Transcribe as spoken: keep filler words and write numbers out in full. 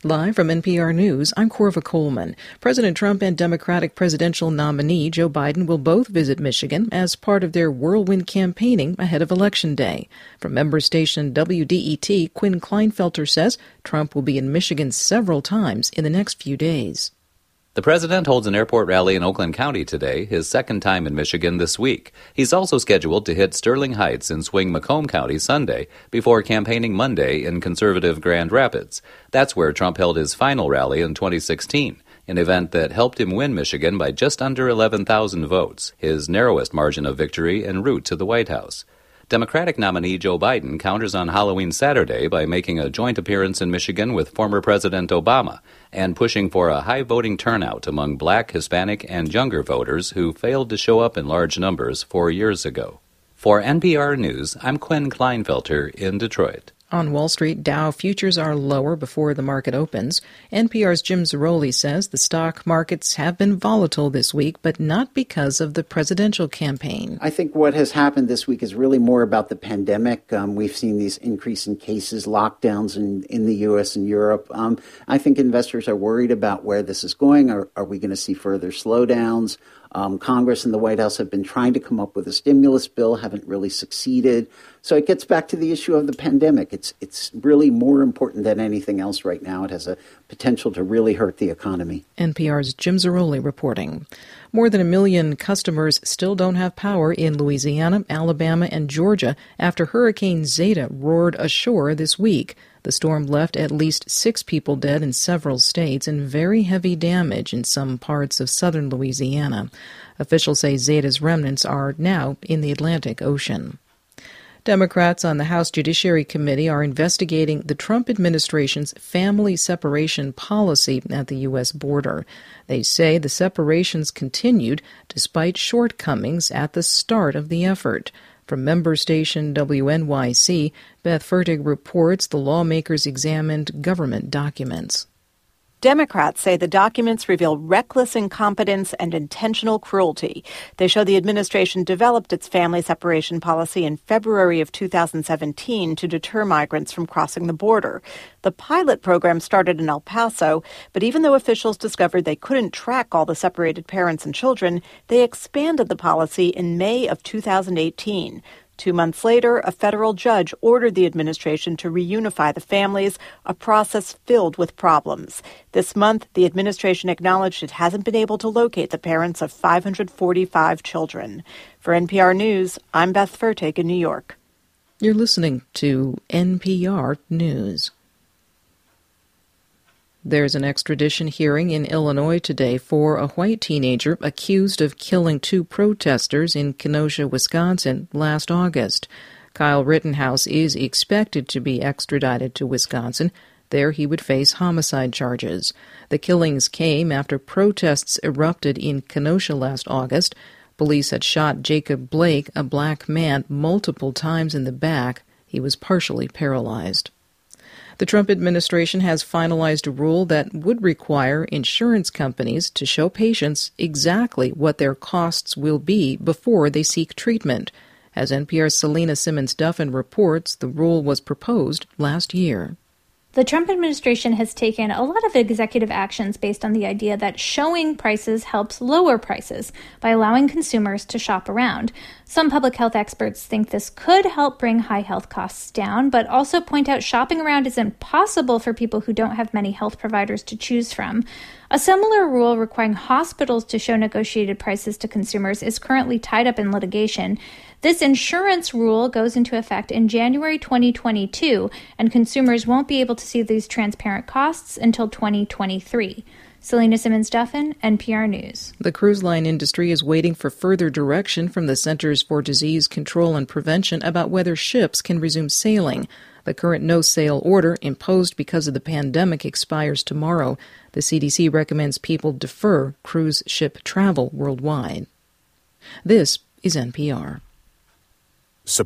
Live from N P R News, I'm Corva Coleman. President Trump and Democratic presidential nominee Joe Biden will both visit Michigan as part of their whirlwind campaigning ahead of Election Day. From member station W D E T, Quinn Kleinfelter says Trump will be in Michigan several times in the next few days. The president holds an airport rally in Oakland County today, his second time in Michigan this week. He's also scheduled to hit Sterling Heights and swing Macomb County Sunday before campaigning Monday in conservative Grand Rapids. That's where Trump held his final rally in twenty sixteen, an event that helped him win Michigan by just under eleven thousand votes, his narrowest margin of victory en route to the White House. Democratic nominee Joe Biden counters on Halloween Saturday by making a joint appearance in Michigan with former President Obama and pushing for a high voting turnout among Black, Hispanic, and younger voters who failed to show up in large numbers four years ago. For N P R News, I'm Quinn Kleinfelter in Detroit. On Wall Street, Dow futures are lower before the market opens. N P R's Jim Zarroli says the stock markets have been volatile this week, but not because of the presidential campaign. I think what has happened this week is really more about the pandemic. Um, we've seen these increase in cases, lockdowns in, in the U S and Europe. Um, I think investors are worried about where this is going. Are, are we going to see further slowdowns? Um, Congress and the White House have been trying to come up with a stimulus bill, haven't really succeeded. So it gets back to the issue of the pandemic. It's it's really more important than anything else right now. It has a potential to really hurt the economy. N P R's Jim Zarroli reporting. More than a million customers still don't have power in Louisiana, Alabama, and Georgia after Hurricane Zeta roared ashore this week. The storm left at least six people dead in several states and very heavy damage in some parts of southern Louisiana. Officials say Zeta's remnants are now in the Atlantic Ocean. Democrats on the House Judiciary Committee are investigating the Trump administration's family separation policy at the U S border. They say the separations continued despite shortcomings at the start of the effort. From member station W N Y C, Beth Fertig reports the lawmakers examined government documents. Democrats say the documents reveal reckless incompetence and intentional cruelty. They show the administration developed its family separation policy in February of two thousand seventeen to deter migrants from crossing the border. The pilot program started in El Paso, but even though officials discovered they couldn't track all the separated parents and children, they expanded the policy in May of two thousand eighteen. Two months later, a federal judge ordered the administration to reunify the families, a process filled with problems. This month, the administration acknowledged it hasn't been able to locate the parents of five hundred forty-five children. For N P R News, I'm Beth Fertig in New York. You're listening to N P R News. There's an extradition hearing in Illinois today for a white teenager accused of killing two protesters in Kenosha, Wisconsin, last August. Kyle Rittenhouse is expected to be extradited to Wisconsin. There he would face homicide charges. The killings came after protests erupted in Kenosha last August. Police had shot Jacob Blake, a black man, multiple times in the back. He was partially paralyzed. The Trump administration has finalized a rule that would require insurance companies to show patients exactly what their costs will be before they seek treatment. As N P R's Selena Simmons-Duffin reports, the rule was proposed last year. The Trump administration has taken a lot of executive actions based on the idea that showing prices helps lower prices by allowing consumers to shop around. Some public health experts think this could help bring high health costs down, but also point out shopping around isn't possible for people who don't have many health providers to choose from. A similar rule requiring hospitals to show negotiated prices to consumers is currently tied up in litigation. This insurance rule goes into effect in January twenty twenty-two, and consumers won't be able to see these transparent costs until twenty twenty-three. Selena Simmons-Duffin, N P R News. The cruise line industry is waiting for further direction from the Centers for Disease Control and Prevention about whether ships can resume sailing. The current no-sail order, imposed because of the pandemic, expires tomorrow. The C D C recommends people defer cruise ship travel worldwide. This is N P R.